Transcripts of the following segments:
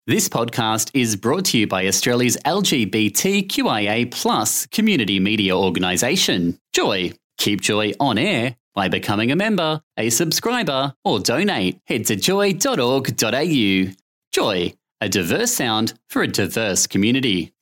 This podcast is brought to you by Australia's LGBTQIA+ community media organisation, Joy. Keep Joy on air by becoming a member, a subscriber, or donate. Head to joy.org.au. Joy, a diverse sound for a diverse community.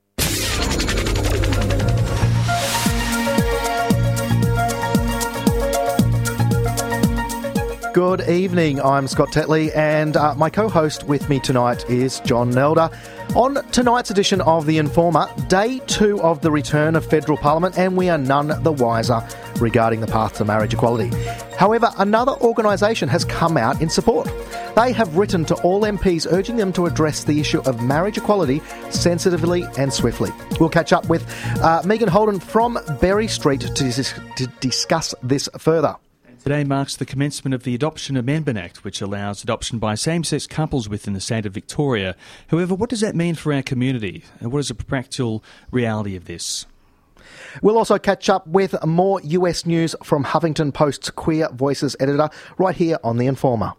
Good evening, I'm Scott Tetley, and my co-host with me tonight is John Nelder. On tonight's edition of The Informer, day 2 of the return of federal parliament, and we are none the wiser regarding the path to marriage equality. However, another organisation has come out in support. They have written to all MPs urging them to address the issue of marriage equality sensitively and swiftly. We'll catch up with Megan Holden from Berry Street to discuss this further. Today marks the commencement of the Adoption Amendment Act, which allows adoption by same-sex couples within the state of Victoria. However, what does that mean for our community? And what is the practical reality of this? We'll also catch up with more US news from Huffington Post's Queer Voices editor right here on The Informer.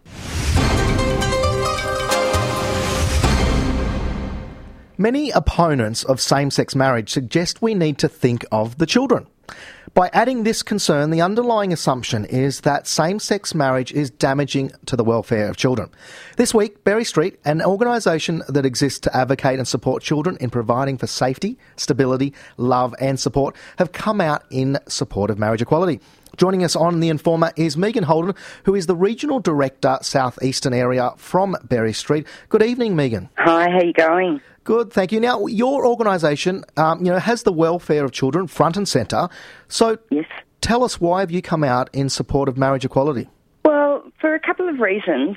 Many opponents of same-sex marriage suggest we need to think of the children. By adding this concern, the underlying assumption is that same-sex marriage is damaging to the welfare of children. This week, Berry Street, an organisation that exists to advocate and support children in providing for safety, stability, love and support, have come out in support of marriage equality. Joining us on The Informer is Megan Holden, who is the Regional Director, South Eastern Area from Berry Street. Good evening, Megan. Hi, how are you going? Good, thank you. Now, your organisation, has the welfare of children front and centre. So, yes. Tell us, why have you come out in support of marriage equality? Well, for a couple of reasons.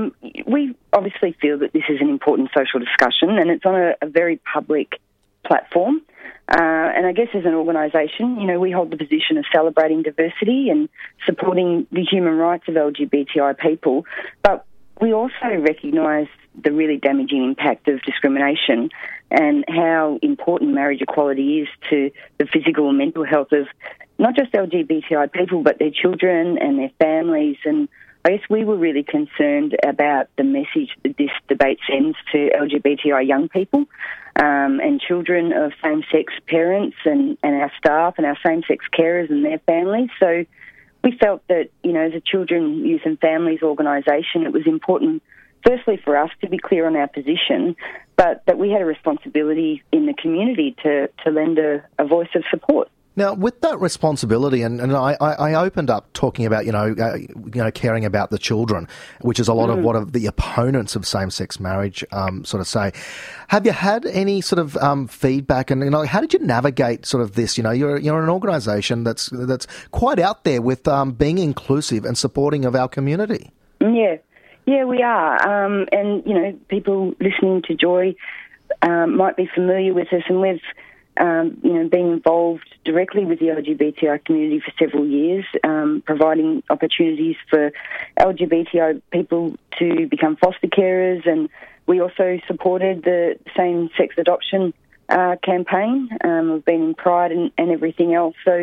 We obviously feel that this is an important social discussion, and it's on a very public platform. And I guess as an organisation, we hold the position of celebrating diversity and supporting the human rights of LGBTI people, but we also recognise the really damaging impact of discrimination and how important marriage equality is to the physical and mental health of not just LGBTI people, but their children and their families. And I guess we were really concerned about the message that this debate sends to LGBTI young people and children of same-sex parents and our staff and our same-sex carers and their families. So we felt that, as a children, youth and families organisation, it was important, firstly, for us to be clear on our position, but that we had a responsibility in the community to lend a voice of support. Now, with that responsibility, and I opened up talking about, caring about the children, which is a lot of what the opponents of same-sex marriage sort of say. Have you had any sort of feedback, and how did you navigate sort of this? You're an organisation that's quite out there with being inclusive and supporting of our community. Yeah, we are. And people listening to Joy might be familiar with us, and we've been involved directly with the LGBTI community for several years, providing opportunities for LGBTI people to become foster carers, and we also supported the same-sex adoption campaign. We've been in Pride and everything else. So,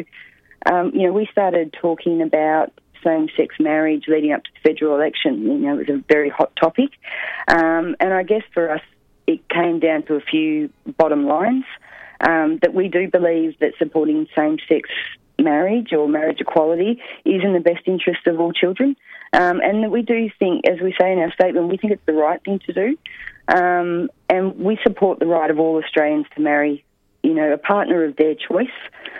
we started talking about same-sex marriage leading up to the federal election. It was a very hot topic. And I guess for us, it came down to a few bottom lines. That we do believe that supporting same-sex marriage or marriage equality is in the best interest of all children. And that we do think, as we say in our statement, we think it's the right thing to do. And we support the right of all Australians to marry, a partner of their choice.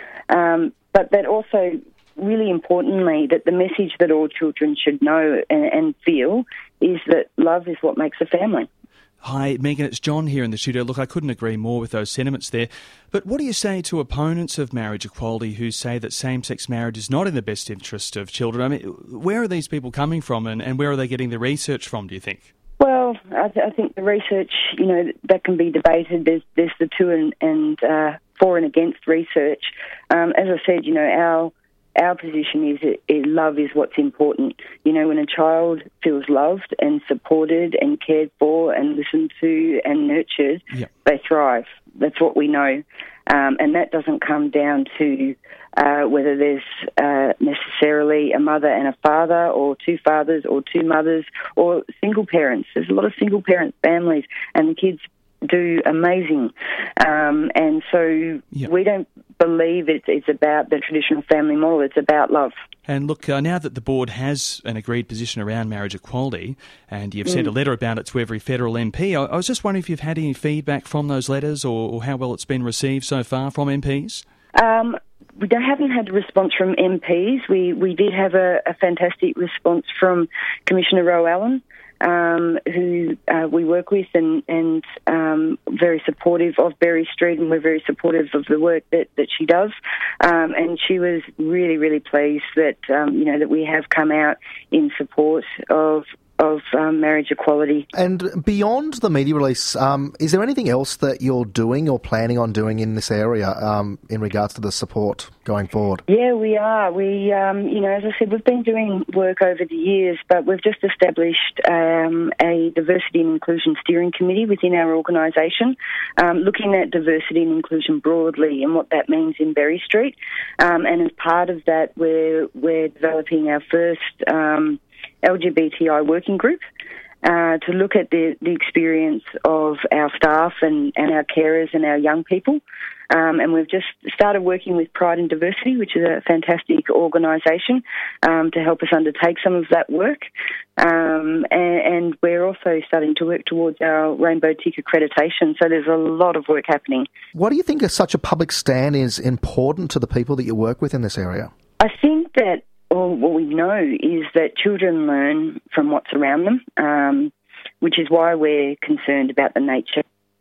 But that also, really importantly, that the message that all children should know and feel is that love is what makes a family. Hi, Megan, it's John here in the studio. Look, I couldn't agree more with those sentiments there. But what do you say to opponents of marriage equality who say that same-sex marriage is not in the best interest of children? I mean, where are these people coming from, and where are they getting the research from, do you think? Well, I think the research, that can be debated. There's the to and for and against research. As I said, our position is love is what's important. When a child feels loved and supported and cared for and listened to and nurtured, they thrive. That's what we know. and that doesn't come down to whether there's necessarily a mother and a father, or two fathers or two mothers, or single parents. There's a lot of single parent families, and the kids do amazing. And so we don't believe it's about the traditional family model. It's about love. And look, now that the board has an agreed position around marriage equality, and you've sent a letter about it to every federal MP, I was just wondering if you've had any feedback from those letters, or how well it's been received so far from MPs? We haven't had a response from MPs. We did have a fantastic response from Commissioner Ro Allen, who we work with, and very supportive of Berry Street, and we're very supportive of the work that she does. And she was really, really pleased that that we have come out in support of marriage equality. And beyond the media release, is there anything else that you're doing or planning on doing in this area in regards to the support going forward? Yeah, we are. We, as I said, we've been doing work over the years, but we've just established a diversity and inclusion steering committee within our organisation, looking at diversity and inclusion broadly and what that means in Berry Street. And as part of that, we're developing our first LGBTI working group to look at the experience of our staff and our carers and our young people. And we've just started working with Pride and Diversity, which is a fantastic organisation, to help us undertake some of that work. And we're also starting to work towards our Rainbow Tick accreditation. So there's a lot of work happening. What do you think such a public stand is important to the people that you work with in this area? I think that what we know is that children learn from what's around them, which is why we're concerned about the nature.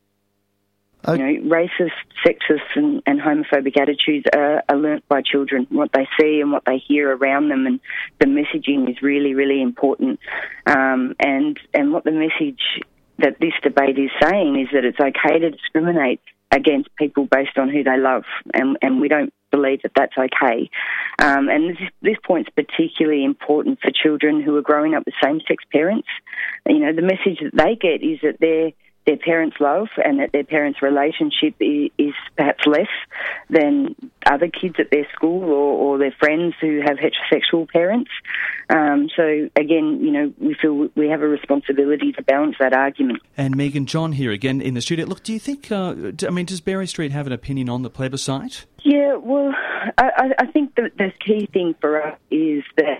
Racist, sexist and homophobic attitudes are learnt by children, what they see and what they hear around them, and the messaging is really, really important. And what the message that this debate is saying is that it's okay to discriminate against people based on who they love, and we don't believe that that's okay. And this point's particularly important for children who are growing up with same-sex parents. The message that they get is that their parents' love and that their parents' relationship is perhaps less than other kids at their school or their friends who have heterosexual parents. So, again, we feel we have a responsibility to balance that argument. And Megan, John here again in the studio. Look, do you think, does Berry Street have an opinion on the plebiscite? Yeah, well, I think the key thing for us is that,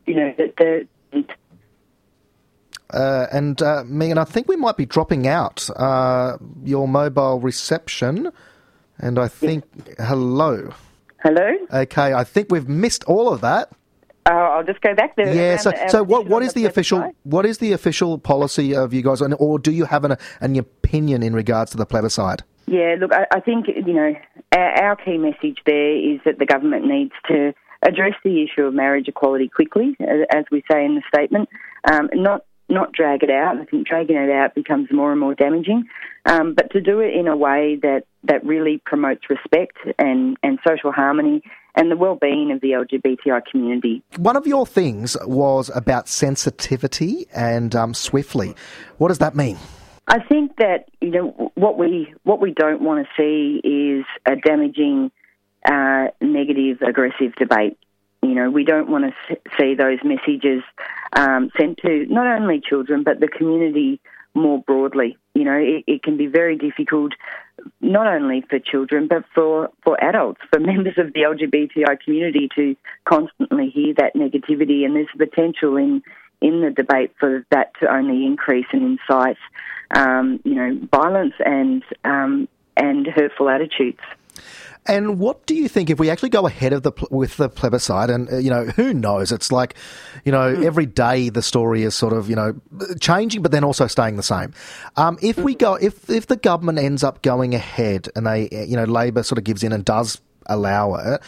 Megan, I think we might be dropping out your mobile reception, and I think... Hello? Hello? Okay, I think we've missed all of that. I'll just go back there. Yeah, so what is the official policy of you guys, or do you have an opinion in regards to the plebiscite? Yeah, look, I think, our key message there is that the government needs to address the issue of marriage equality quickly, as we say in the statement, not drag it out. I think dragging it out becomes more and more damaging, but to do it in a way that really promotes respect and social harmony and the well-being of the LGBTI community. One of your things was about sensitivity and swiftly. What does that mean? I think that what we don't want to see is a damaging, negative, aggressive debate. We don't want to see those messages sent to not only children but the community more broadly. It can be very difficult, not only for children but for adults, for members of the LGBTI community to constantly hear that negativity, and there's potential in the debate for that to only increase and incite, violence and hurtful attitudes. And what do you think if we actually go ahead with the plebiscite? And who knows? It's like, every day the story is sort of changing, but then also staying the same. If the government ends up going ahead and they Labor sort of gives in and does allow it,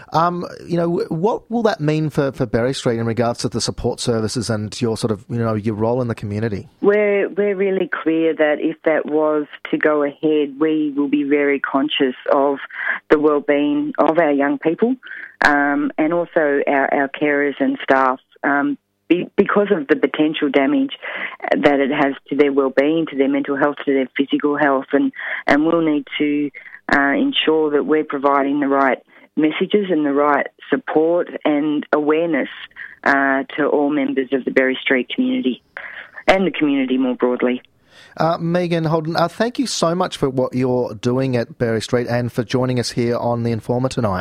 what will that mean for Berry Street in regards to the support services and your sort of your role in the community? We're really clear that if that was to go ahead, we will be very conscious of the well-being of our young people, and also our carers and staff, because of the potential damage that it has to their well-being, to their mental health, to their physical health, and we'll need to ensure that we're providing the right messages and the right support and awareness to all members of the Berry Street community and the community more broadly. Megan Holden, thank you so much for what you're doing at Berry Street and for joining us here on The Informer tonight.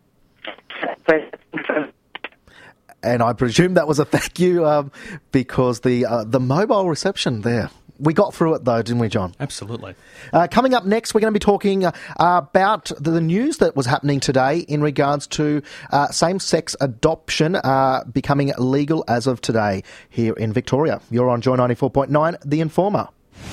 And I presume that was a thank you because the mobile reception there. We got through it though, didn't we, John? Absolutely. Coming up next, we're going to be talking about the news that was happening today in regards to same-sex adoption becoming legal as of today here in Victoria. You're on Joy 94.9, The Informer.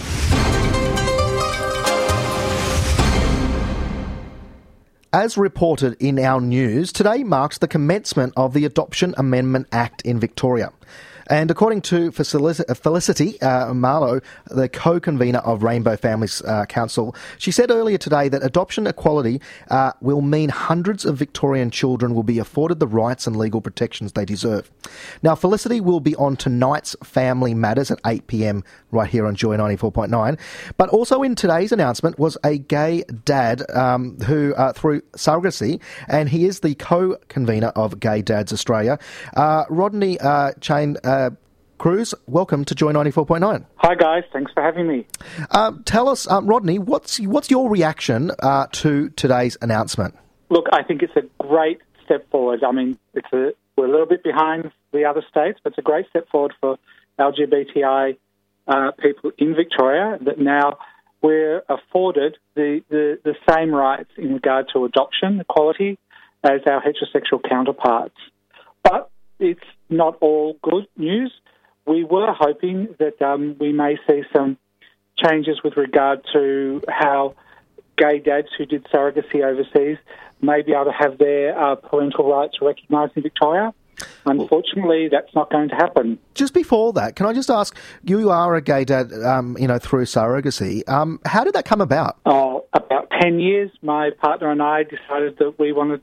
As reported in our news, today marks the commencement of the Adoption Amendment Act in Victoria. And according to Felicity Marlowe, the co-convener of Rainbow Families Council, she said earlier today that adoption equality will mean hundreds of Victorian children will be afforded the rights and legal protections they deserve. Now, Felicity will be on tonight's Family Matters at 8 p.m. right here on Joy 94.9. But also in today's announcement was a gay dad who, through surrogacy, and he is the co-convener of Gay Dads Australia, Rodney Chain Cruz, welcome to Joy 94.9. Hi guys, thanks for having me. Tell us, Rodney, what's your reaction to today's announcement? Look, I think it's a great step forward. I mean, we're a little bit behind the other states, but it's a great step forward for LGBTI people in Victoria that now we're afforded the same rights in regard to adoption equality as our heterosexual counterparts. But it's not all good news. We were hoping that we may see some changes with regard to how gay dads who did surrogacy overseas may be able to have their parental rights recognised in Victoria. Unfortunately, that's not going to happen. Just before that, can I just ask, you are a gay dad, through surrogacy. How did that come about? About 10 years, my partner and I decided that we wanted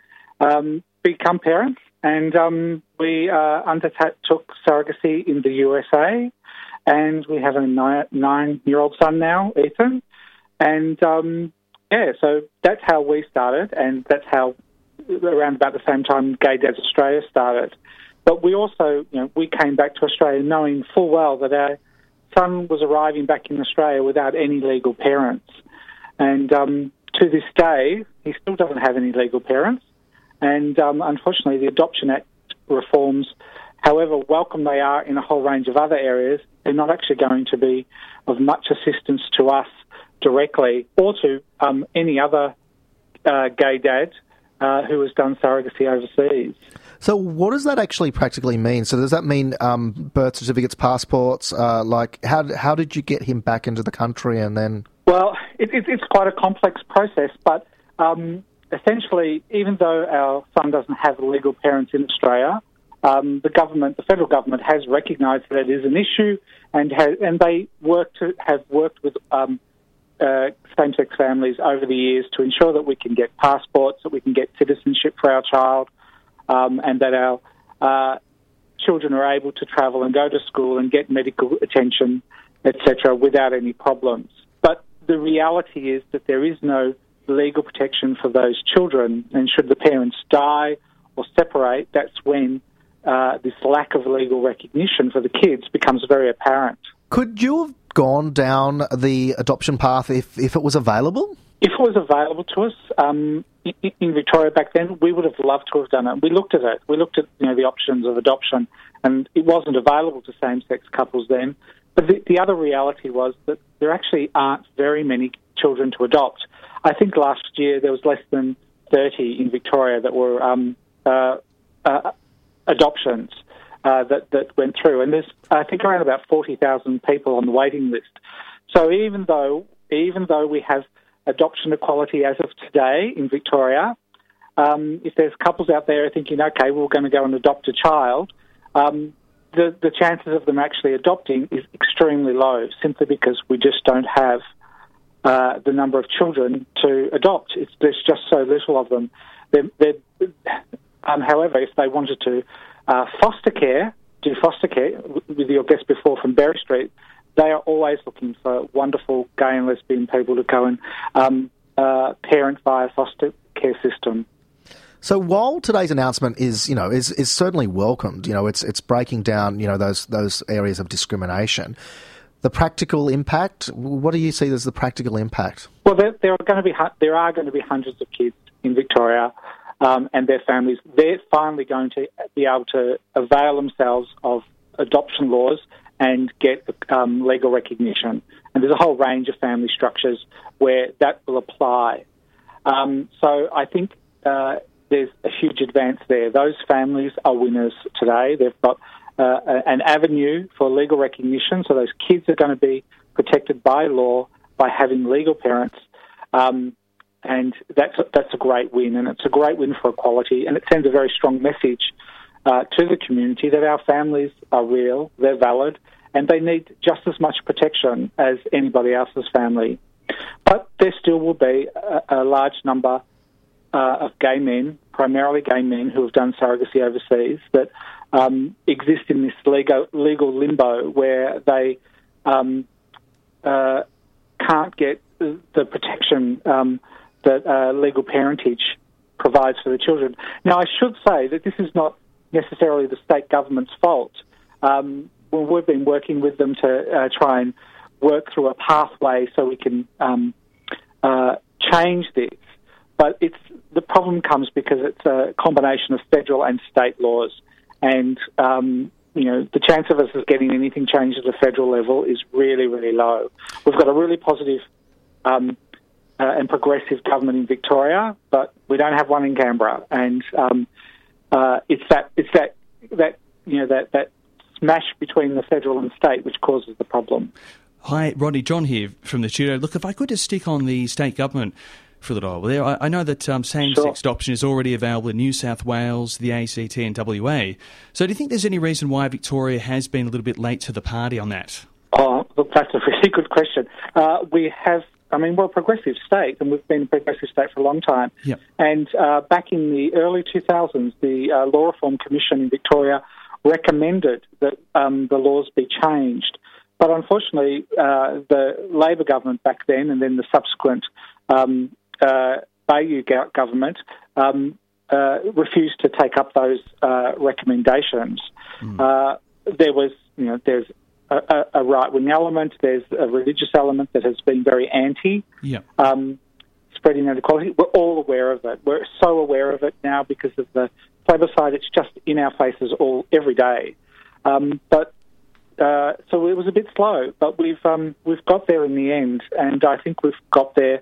to become parents. And we undertook surrogacy in the USA, and we have a 9-year-old son now, Ethan. And, so that's how we started, and that's how, around about the same time, Gay Dads Australia started. But we also, we came back to Australia knowing full well that our son was arriving back in Australia without any legal parents. And to this day, he still doesn't have any legal parents. And unfortunately, the Adoption Act reforms, however welcome they are in a whole range of other areas, they're not actually going to be of much assistance to us directly or to any other gay dad who has done surrogacy overseas. So what does that actually practically mean? So does that mean birth certificates, passports? How did you get him back into the country and then... Well, it's quite a complex process, but... essentially, even though our son doesn't have legal parents in Australia, the federal government has recognised that it is an issue, and they have worked with same-sex families over the years to ensure that we can get passports, that we can get citizenship for our child, and that our children are able to travel and go to school and get medical attention, etc., without any problems. But the reality is that there is no legal protection for those children, and should the parents die or separate, that's when this lack of legal recognition for the kids becomes very apparent. Could you have gone down the adoption path if it was available? If it was available to us in Victoria back then, we would have loved to have done it. We looked at it. We looked at the options of adoption, and it wasn't available to same-sex couples then. But the other reality was that there actually aren't very many children to adopt. I think last year there was less than 30 in Victoria that were adoptions that went through. And there's, I think, around about 40,000 people on the waiting list. So even though we have adoption equality as of today in Victoria, if there's couples out there thinking, okay, we're going to go and adopt a child, the chances of them actually adopting is extremely low, simply because we just don't have the number of children to adopt. There's just so little of them. However, if they wanted to do foster care, with your guest before from Berry Street, they are always looking for wonderful gay and lesbian people to go and parent via foster care system. So while today's announcement is certainly welcomed, it's breaking down, those areas of discrimination. The practical impact, what do you see as the practical impact? Well, there are going to be hundreds of kids in Victoria and their families. They're finally going to be able to avail themselves of adoption laws and get legal recognition. And there's a whole range of family structures where that will apply. So I think there's a huge advance there. Those families are winners today. They've got an avenue for legal recognition, so those kids are going to be protected by law by having legal parents, and that's a great win, and it's a great win for equality, and it sends a very strong message to the community that our families are real, they're valid, and they need just as much protection as anybody else's family. But there still will be a large number of gay men, primarily gay men who have done surrogacy overseas, that exist in this legal limbo where they can't get the protection that legal parentage provides for the children. Now, I should say that this is not necessarily the state government's fault. We've been working with them to try and work through a pathway so we can change this. But the problem comes because it's a combination of federal and state laws. And, the chance of us getting anything changed at a federal level is really, really low. We've got a really positive and progressive government in Victoria, but we don't have one in Canberra. And it's that smash between the federal and state which causes the problem. Hi, Rodney, John here from the studio. Look, if I could just stick on the state government for a little while there. I know that same-sex adoption is already available in New South Wales, the ACT and WA. So do you think there's any reason why Victoria has been a little bit late to the party on that? Oh, look, that's a really good question. We're a progressive state, and we've been a progressive state for a long time. Yep. And back in the early 2000s, the Law Reform Commission in Victoria recommended that the laws be changed. But unfortunately, the Labor government back then, and then the subsequent Bayu government refused to take up those recommendations. There's a right-wing element, there's a religious element that has been very anti spreading inequality. We're all aware of it. We're so aware of it now because of the plebiscite. It's just in our faces every day. So it was a bit slow, but we've got there in the end, and I think we've got there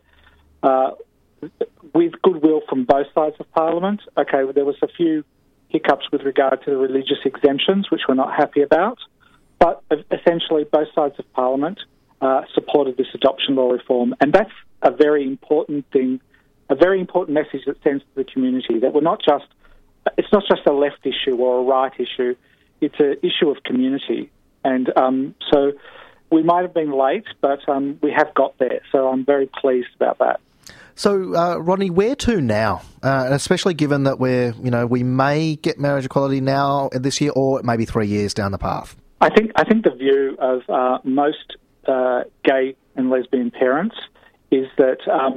with goodwill from both sides of Parliament. Okay, well, there was a few hiccups with regard to the religious exemptions, which we're not happy about, but essentially both sides of Parliament supported this adoption law reform, and that's a very important thing, a very important message that sends to the community that it's not just a left issue or a right issue, it's an issue of community. And so we might have been late, but we have got there. So I'm very pleased about that. So, Rodney, where to now? Especially given that we may get marriage equality now this year, or maybe 3 years down the path. I think the view of most gay and lesbian parents is that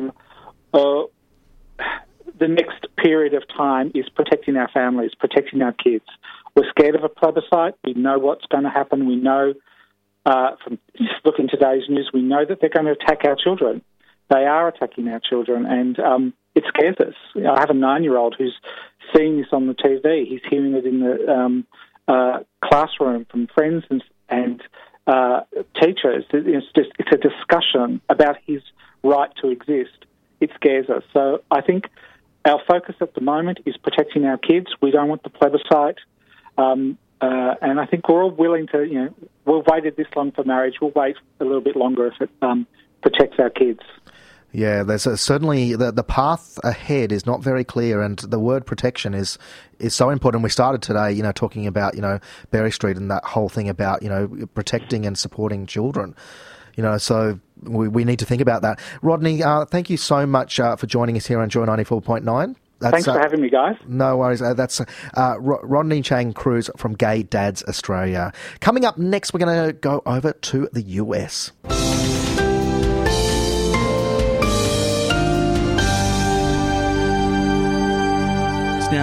the next period of time is protecting our families, protecting our kids. We're scared of a plebiscite. We know what's going to happen. We know from just looking today's news, we know that they're going to attack our children. They are attacking our children, and it scares us. I have a 9-year-old who's seeing this on the TV. He's hearing it in the classroom from friends and teachers. It's a discussion about his right to exist. It scares us. So I think our focus at the moment is protecting our kids. We don't want the plebiscite. And I think we're all willing to, we've waited this long for marriage. We'll wait a little bit longer if it protects our kids. Yeah, there's certainly the path ahead is not very clear, and the word protection is so important. We started today, talking about, Berry Street and that whole thing about, protecting and supporting children. So we need to think about that. Rodney, thank you so much for joining us here on Joy 94.9. Thanks for having me, guys. No worries. That's Rodney Chang Cruz from Gay Dads Australia. Coming up next, we're going to go over to the US.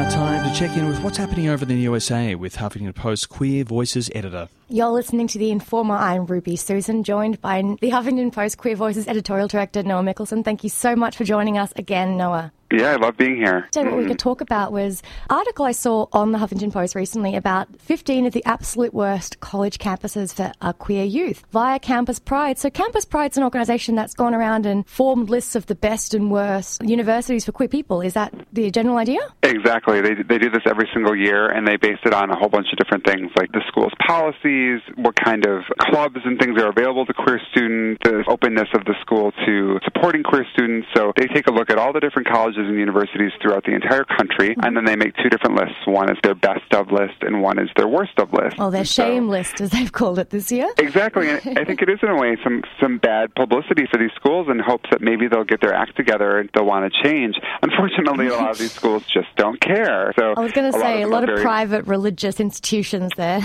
now time to check in with what's happening over in the USA with Huffington Post Queer Voices editor. You're listening to The Informer. I'm Ruby Susan, joined by the Huffington Post Queer Voices editorial director, Noah Mickelson. Thank you so much for joining us again, Noah. Yeah, I love being here. So what we could talk about was an article I saw on the Huffington Post recently about 15 of the absolute worst college campuses for queer youth via Campus Pride. So Campus Pride's an organisation that's gone around and formed lists of the best and worst universities for queer people. Is that the general idea? Exactly. They do this every single year, and they base it on a whole bunch of different things, like the school's policies, what kind of clubs and things are available to queer students, the openness of the school to supporting queer students. So they take a look at all the different colleges and universities throughout the entire country, and then they make two different lists. One is their best of list, and one is their worst of list. Oh, their shame list, as they've called it this year. Exactly. And I think it is, in a way, some bad publicity for these schools in hopes that maybe they'll get their act together and they'll want to change. Unfortunately, a lot of these schools just don't care. So I was going to say, a lot of private religious institutions there.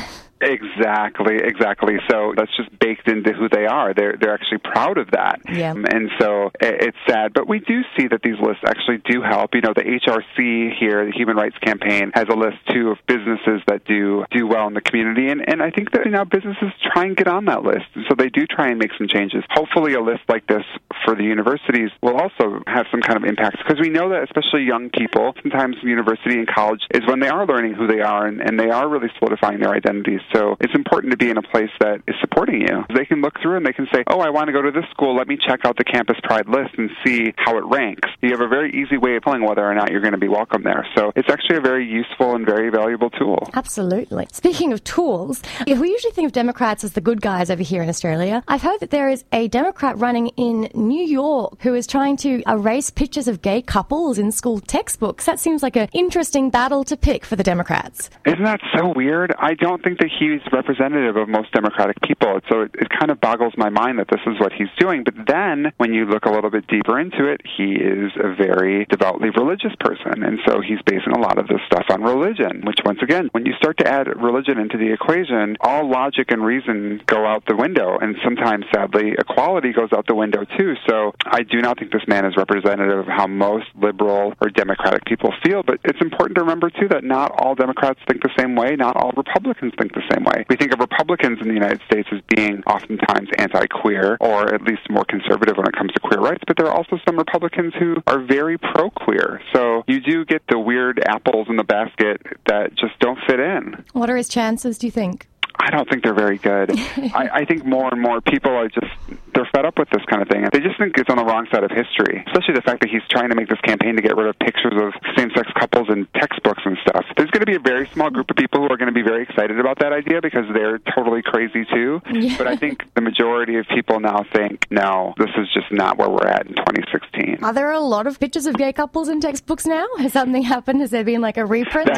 Exactly. So that's just baked into who they are. They're actually proud of that. Yeah. And so it's sad. But we do see that these lists actually do help. You know, the HRC here, the Human Rights Campaign, has a list, too, of businesses that do well in the community. And I think that now businesses try and get on that list. And so they do try and make some changes. Hopefully a list like this for the universities will also have some kind of impact. Because we know that especially young people, sometimes university and college is when they are learning who they are and they are really solidifying their identities. So it's important to be in a place that is supporting you. They can look through and they can say, oh, I want to go to this school. Let me check out the Campus Pride list and see how it ranks. You have a very easy way of telling whether or not you're going to be welcome there. So it's actually a very useful and very valuable tool. Absolutely. Speaking of tools, we usually think of Democrats as the good guys over here in Australia. I've heard that there is a Democrat running in New York who is trying to erase pictures of gay couples in school textbooks. That seems like an interesting battle to pick for the Democrats. Isn't that so weird? I don't think that he's representative of most Democratic people. So it kind of boggles my mind that this is what he's doing. But then when you look a little bit deeper into it, he is a very devoutly religious person. And so he's basing a lot of this stuff on religion, which once again, when you start to add religion into the equation, all logic and reason go out the window. And sometimes, sadly, equality goes out the window too. So I do not think this man is representative of how most liberal or Democratic people feel. But it's important to remember too that not all Democrats think the same way. Not all Republicans think the same way. We think of Republicans in the United States as being oftentimes anti-queer or at least more conservative when it comes to queer rights, but there are also some Republicans who are very pro-queer. So you do get the weird apples in the basket that just don't fit in. What are his chances, do you think? I don't think they're very good. I think more and more people are they're fed up with this kind of thing. They just think it's on the wrong side of history, especially the fact that he's trying to make this campaign to get rid of pictures of same-sex couples in textbooks and stuff. There's going to be a very small group of people who are going to be very excited about that idea because they're totally crazy too. Yeah. But I think the majority of people now think, no, this is just not where we're at in 2016. Are there a lot of pictures of gay couples in textbooks now? Has something happened? Has there been like a reprint?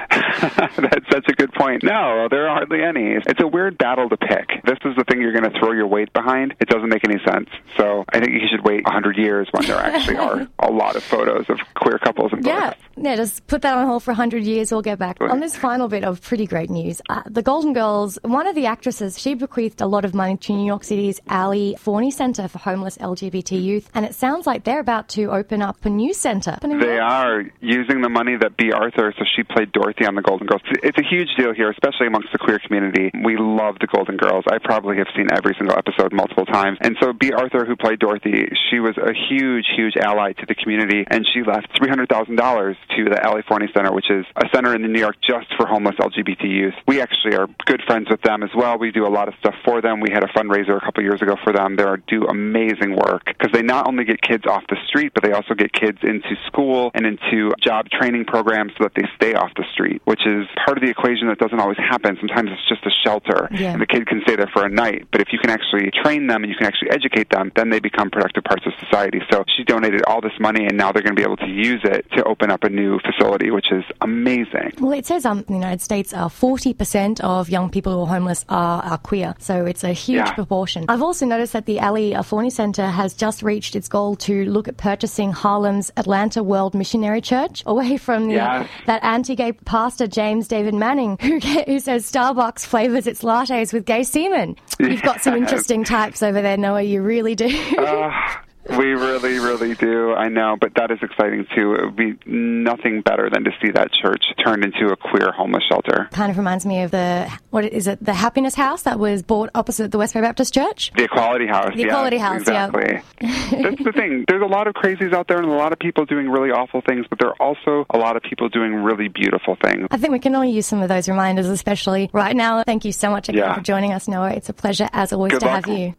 That's such a good point. No, there are hardly any. It's a weird battle to pick. This is the thing you're going to throw your weight behind. It doesn't make any sense. So I think you should wait 100 years when there actually are a lot of photos of queer couples in books. Yeah, just put that on hold for 100 years. We'll get back. On this final bit of pretty great news, the Golden Girls, one of the actresses, she bequeathed a lot of money to New York City's Ali Forney Center for homeless LGBT youth, and it sounds like they're about to open up a new center. They are using the money that Bea Arthur, so she played Dorothy on the Golden Girls. It's a huge deal here, especially amongst the queer community. We love the Golden Girls. I probably have seen every single episode multiple times. And so Bea Arthur, who played Dorothy, she was a huge ally to the community, and she left $300,000 to the Ali Forney Center, which is a center in New York just for homeless LGBT youth. We actually are good friends with them as well. We do a lot of stuff for them. We had a fundraiser a couple years ago for them. They do amazing work because they not only get kids off the street, but they also get kids into school and into job training programs so that they stay off the street, which is part of the equation that doesn't always happen. Sometimes it's just a shelter, and the kid can stay there for a night. But if you can actually train them and you can actually educate them, then they become productive parts of society. So she donated all this money, and now they're going to be able to use it to open up a new facility, which is amazing. Well, it says in the United States, 40% of young people who are homeless are queer. So it's a huge proportion. I've also noticed that the Ali Forney Center has just reached its goal to look at purchasing Harlem's Atlanta World Missionary Church away from that anti-gay pastor James David Manning, who says Starbucks flavors its lattes with gay semen. You've got some interesting types over there, Noah. You really do. We really, really do. I know, but that is exciting too. It would be nothing better than to see that church turned into a queer homeless shelter. Kind of reminds me of the Happiness House that was bought opposite the West Bay Baptist Church? The Equality House. The Equality House, exactly. That's the thing. There's a lot of crazies out there and a lot of people doing really awful things, but there are also a lot of people doing really beautiful things. I think we can all use some of those reminders, especially right now. Thank you so much again for joining us, Noah. It's a pleasure, as always, Good to luck. have you.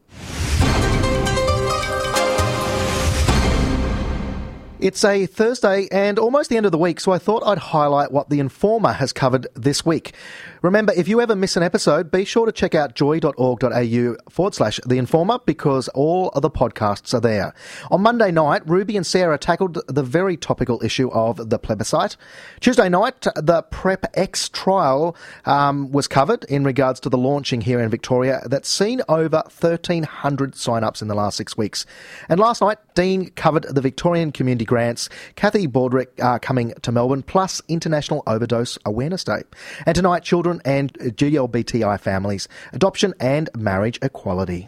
It's a Thursday and almost the end of the week, so I thought I'd highlight what The Informer has covered this week. Remember, if you ever miss an episode, be sure to check out joy.org.au/The Informer because all of the podcasts are there. On Monday night, Ruby and Sarah tackled the very topical issue of the plebiscite. Tuesday night, the Prep X trial was covered in regards to the launching here in Victoria that's seen over 1,300 sign-ups in the last 6 weeks. And last night, Dean covered the Victorian Community Grants, Kathy Baldrick coming to Melbourne, plus International Overdose Awareness Day. And tonight, children and GLBTI families, adoption and marriage equality.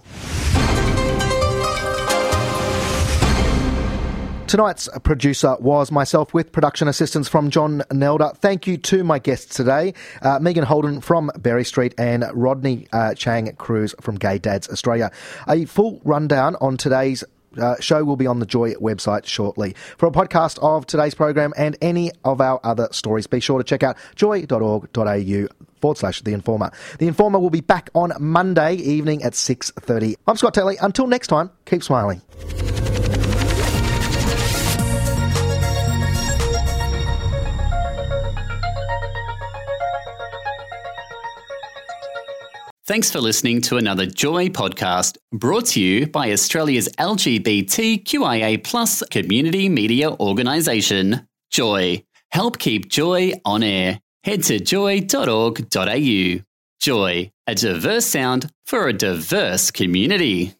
Tonight's producer was myself with production assistance from John Nelder. Thank you to my guests today, Megan Holden from Berry Street and Rodney Chang Cruz from Gay Dads Australia. A full rundown on today's show will be on the Joy website shortly. For a podcast of today's program and any of our other stories, be sure to check out joy.org.au/The Informer. The Informer will be back on Monday evening at 6:30. I'm Scott Telley. Until next time, keep smiling. Thanks for listening to another Joy podcast brought to you by Australia's LGBTQIA+ community media organisation, Joy. Help keep Joy on air. Head to joy.org.au. Joy, a diverse sound for a diverse community.